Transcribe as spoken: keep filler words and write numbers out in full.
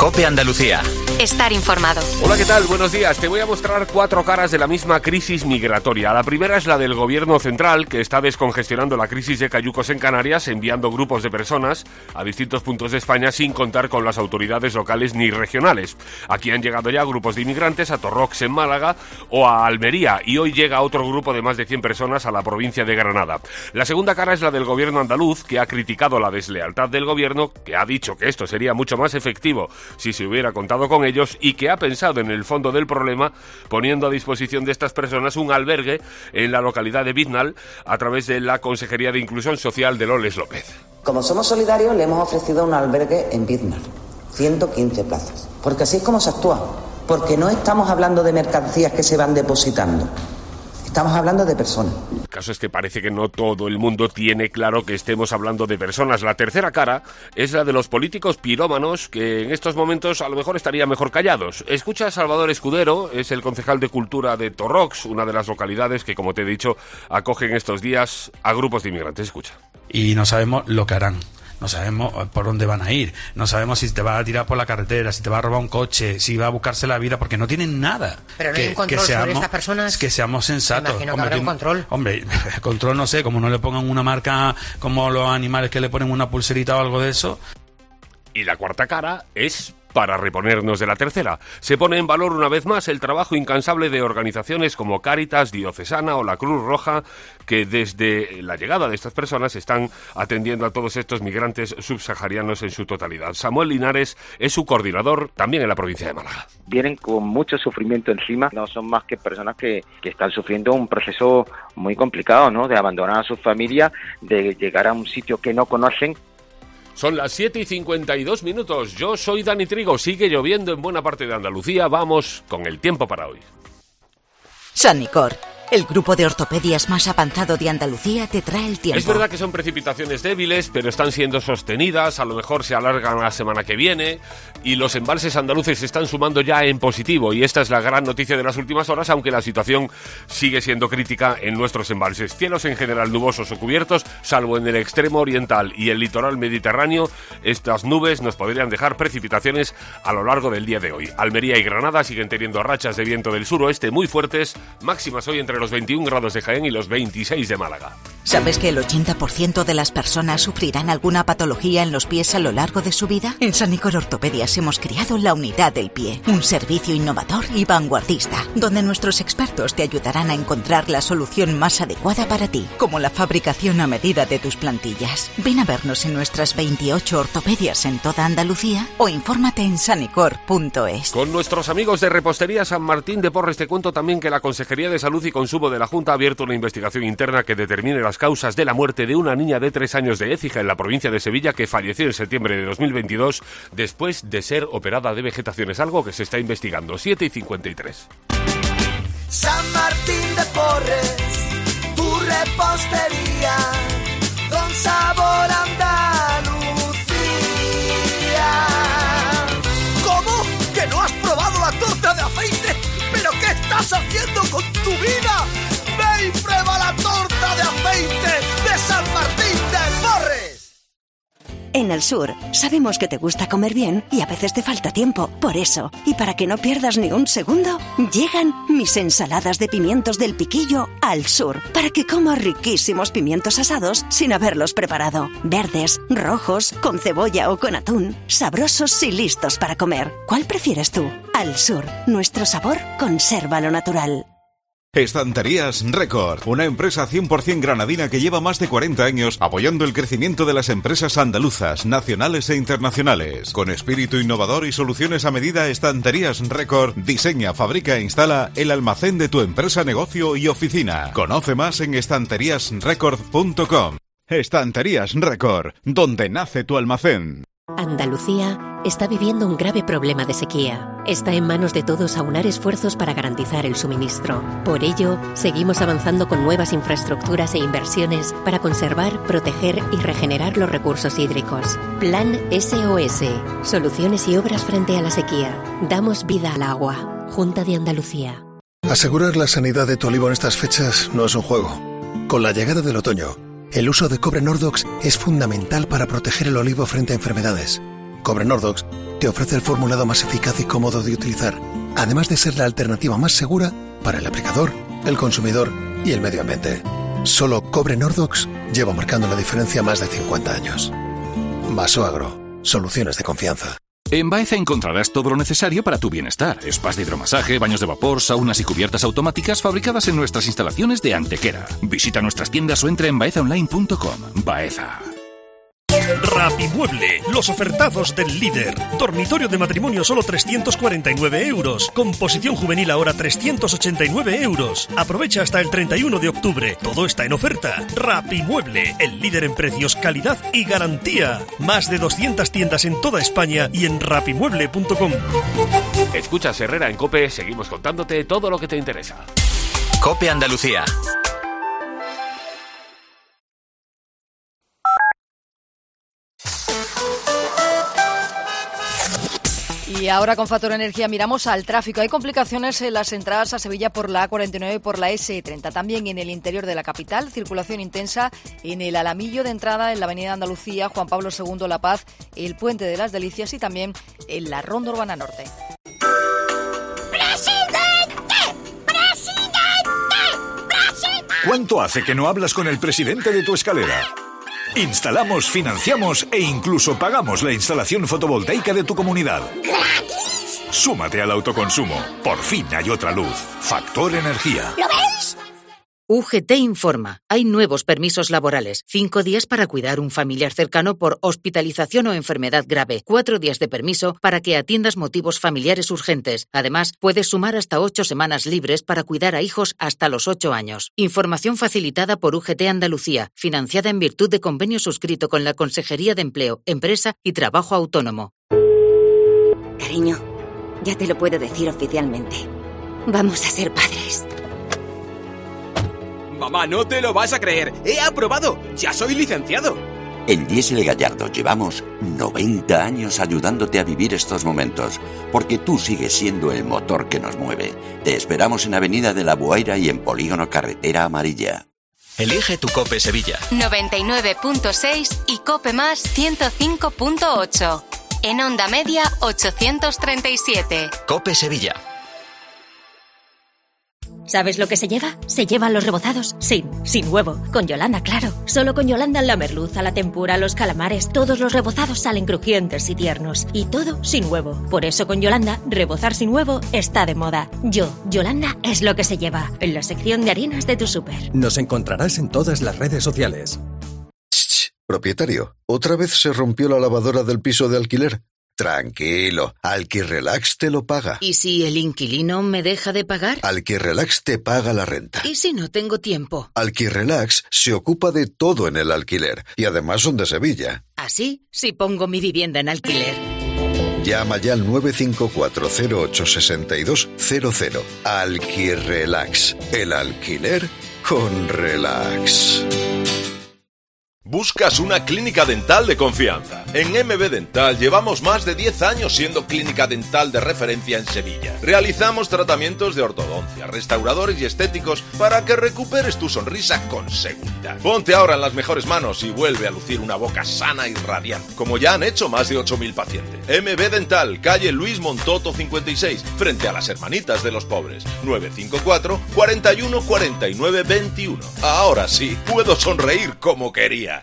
COPE Andalucía. Estar informado. Hola, ¿qué tal? Buenos días. Te voy a mostrar cuatro caras de la misma crisis migratoria. La primera es la del gobierno central, que está descongestionando la crisis de cayucos en Canarias, enviando grupos de personas a distintos puntos de España sin contar con las autoridades locales ni regionales. Aquí han llegado ya grupos de inmigrantes a Torrox en Málaga o a Almería, y hoy llega otro grupo de más de cien personas a la provincia de Granada. La segunda cara es la del gobierno andaluz, que ha criticado la deslealtad del gobierno, que ha dicho que esto sería mucho más efectivo si se hubiera contado con ellos, y que ha pensado en el fondo del problema poniendo a disposición de estas personas un albergue en la localidad de Biznal a través de la Consejería de Inclusión Social de Loles López. Como somos solidarios, le hemos ofrecido un albergue en Biznal, ciento quince plazas, porque así es como se actúa, porque no estamos hablando de mercancías que se van depositando. Estamos hablando de personas. El caso es que parece que no todo el mundo tiene claro que estemos hablando de personas. La tercera cara es la de los políticos pirómanos, que en estos momentos a lo mejor estarían mejor callados. Escucha a Salvador Escudero, es el concejal de Cultura de Torrox, una de las localidades que, como te he dicho, acogen estos días a grupos de inmigrantes. Escucha. Y no sabemos lo que harán. No sabemos por dónde van a ir, no sabemos si te va a tirar por la carretera, si te va a robar un coche, si va a buscarse la vida, porque no tienen nada. Pero no que, hay un control que seamos, sobre estas personas. Que seamos sensatos. Imagino que hombre, habrá un control. Hombre, control no sé, como no le pongan una marca como los animales que le ponen una pulserita o algo de eso. Y la cuarta cara es para reponernos de la tercera. Se pone en valor una vez más el trabajo incansable de organizaciones como Cáritas Diocesana o la Cruz Roja, que desde la llegada de estas personas están atendiendo a todos estos migrantes subsaharianos en su totalidad. Samuel Linares es su coordinador también en la provincia de Málaga. Vienen con mucho sufrimiento encima, no son más que personas que, que están sufriendo un proceso muy complicado, ¿no? De abandonar a su familia, de llegar a un sitio que no conocen. Son las siete y cincuenta y dos minutos. Yo soy Dani Trigo. Sigue lloviendo en buena parte de Andalucía. Vamos con el tiempo para hoy. Sanicor, el grupo de ortopedias más avanzado de Andalucía, te trae el tiempo. Es verdad que son precipitaciones débiles, pero están siendo sostenidas. A lo mejor se alargan la semana que viene. Y los embalses andaluces se están sumando ya en positivo. Y esta es la gran noticia de las últimas horas, aunque la situación sigue siendo crítica en nuestros embalses. Cielos en general nubosos o cubiertos, salvo en el extremo oriental y el litoral mediterráneo. Estas nubes nos podrían dejar precipitaciones a lo largo del día de hoy. Almería y Granada siguen teniendo rachas de viento del suroeste muy fuertes. Máximas hoy entre los veintiún grados de Jaén y los veintiséis de Málaga. ¿Sabes que el ochenta por ciento de las personas sufrirán alguna patología en los pies a lo largo de su vida? En Sanicor Ortopedias hemos creado la unidad del pie, un servicio innovador y vanguardista, donde nuestros expertos te ayudarán a encontrar la solución más adecuada para ti, como la fabricación a medida de tus plantillas. Ven a vernos en nuestras veintiocho ortopedias en toda Andalucía o infórmate en sanicor punto es. Con nuestros amigos de Repostería San Martín de Porres te cuento también que la Consejería de Salud y Consumo de la Junta ha abierto una investigación interna que determine las causas de la muerte de una niña de tres años de Écija en la provincia de Sevilla que falleció en septiembre de dos mil veintidós después de ser operada de vegetación. Es algo que se está investigando. siete y cincuenta y tres. San Martín de Porres, tu repostería con sabor a Andalucía. ¿Cómo? ¿Que no has probado la torta de aceite? ¿Pero qué estás haciendo con tu vida? ¡Ve y prueba la torta de aceite de San Martín de Porres! En el sur, sabemos que te gusta comer bien y a veces te falta tiempo. Por eso, y para que no pierdas ni un segundo, llegan mis ensaladas de pimientos del Piquillo al sur, para que comas riquísimos pimientos asados sin haberlos preparado. Verdes, rojos, con cebolla o con atún, sabrosos y listos para comer. ¿Cuál prefieres tú? Al sur, nuestro sabor conserva lo natural. Estanterías Record, una empresa cien por ciento granadina que lleva más de cuarenta años apoyando el crecimiento de las empresas andaluzas, nacionales e internacionales. Con espíritu innovador y soluciones a medida, Estanterías Record diseña, fabrica e instala el almacén de tu empresa, negocio y oficina. Conoce más en estanterías record punto com. Estanterías Record, donde nace tu almacén. Andalucía está viviendo un grave problema de sequía. Está en manos de todos aunar esfuerzos para garantizar el suministro. Por ello, seguimos avanzando con nuevas infraestructuras e inversiones para conservar, proteger y regenerar los recursos hídricos. Plan S O S. Soluciones y obras frente a la sequía. Damos vida al agua. Junta de Andalucía. Asegurar la sanidad de tu olivo en estas fechas no es un juego. Con la llegada del otoño, el uso de cobre Nordox es fundamental para proteger el olivo frente a enfermedades. Cobre Nordox te ofrece el formulado más eficaz y cómodo de utilizar, además de ser la alternativa más segura para el aplicador, el consumidor y el medio ambiente. Solo Cobre Nordox lleva marcando la diferencia más de cincuenta años. Vasoagro, soluciones de confianza. En Baeza encontrarás todo lo necesario para tu bienestar. Spas de hidromasaje, baños de vapor, saunas y cubiertas automáticas fabricadas en nuestras instalaciones de Antequera. Visita nuestras tiendas o entra en baeza online punto com. Baeza. Rapimueble, los ofertazos del líder. Dormitorio de matrimonio solo trescientos cuarenta y nueve euros. Composición juvenil ahora trescientos ochenta y nueve euros. Aprovecha hasta el treinta y uno de octubre. Todo está en oferta. Rapimueble, el líder en precios, calidad y garantía. Más de doscientas tiendas en toda España y en rapimueble punto com. Escuchas Herrera en COPE, seguimos contándote todo lo que te interesa. COPE Andalucía. Y ahora con Factor Energía miramos al tráfico. Hay complicaciones en las entradas a Sevilla por la A cuarenta y nueve y por la ese treinta. También en el interior de la capital, circulación intensa en el Alamillo de entrada, en la avenida Andalucía, Juan Pablo segundo La Paz, el Puente de las Delicias y también en la Ronda Urbana Norte. ¿Cuánto hace que no hablas con el presidente de tu escalera? Instalamos, financiamos e incluso pagamos la instalación fotovoltaica de tu comunidad. ¡Gratis! Súmate al autoconsumo. Por fin hay otra luz. Factor Energía. ¿Lo veis? U G T informa. Hay nuevos permisos laborales. Cinco días para cuidar un familiar cercano por hospitalización o enfermedad grave. Cuatro días de permiso para que atiendas motivos familiares urgentes. Además, puedes sumar hasta ocho semanas libres para cuidar a hijos hasta los ocho años. Información facilitada por U G T Andalucía, financiada en virtud de convenio suscrito con la Consejería de Empleo, Empresa y Trabajo Autónomo. Cariño, ya te lo puedo decir oficialmente. Vamos a ser padres. Mamá, no te lo vas a creer. ¡He aprobado! ¡Ya soy licenciado! En Diesel Gallardo llevamos noventa años ayudándote a vivir estos momentos, porque tú sigues siendo el motor que nos mueve. Te esperamos en Avenida de la Buaira y en Polígono Carretera Amarilla. Elige tu COPE Sevilla. noventa y nueve punto seis y COPE más ciento cinco punto ocho. En onda media ochocientos treinta y siete. COPE Sevilla. ¿Sabes lo que se lleva? Se llevan los rebozados sin, sin huevo. Con Yolanda, claro. Solo con Yolanda la merluza, la tempura, los calamares, todos los rebozados salen crujientes y tiernos. Y todo sin huevo. Por eso con Yolanda, rebozar sin huevo está de moda. Yo, Yolanda, es lo que se lleva. En la sección de harinas de tu súper. Nos encontrarás en todas las redes sociales. Shh, propietario, ¿otra vez se rompió la lavadora del piso de alquiler? Tranquilo, Alquirrelax te lo paga. ¿Y si el inquilino me deja de pagar? Alquirrelax te paga la renta. ¿Y si no tengo tiempo? Alquirrelax se ocupa de todo en el alquiler y además son de Sevilla. ¿Así? Si pongo mi vivienda en alquiler. Llama ya al nueve cinco cuatro cero ocho seis dos cero cero. Alquirrelax, el alquiler con relax. ¿Buscas una clínica dental de confianza? En M B Dental llevamos más de diez años siendo clínica dental de referencia en Sevilla. Realizamos tratamientos de ortodoncia, restauradores y estéticos para que recuperes tu sonrisa con seguridad. Ponte ahora en las mejores manos y vuelve a lucir una boca sana y radiante, como ya han hecho más de ocho mil pacientes. M B Dental, calle Luis Montoto cincuenta y seis, frente a las Hermanitas de los Pobres. nueve cinco cuatro, cuarenta y uno, cuarenta y nueve, veintiuno. Ahora sí, puedo sonreír como quería.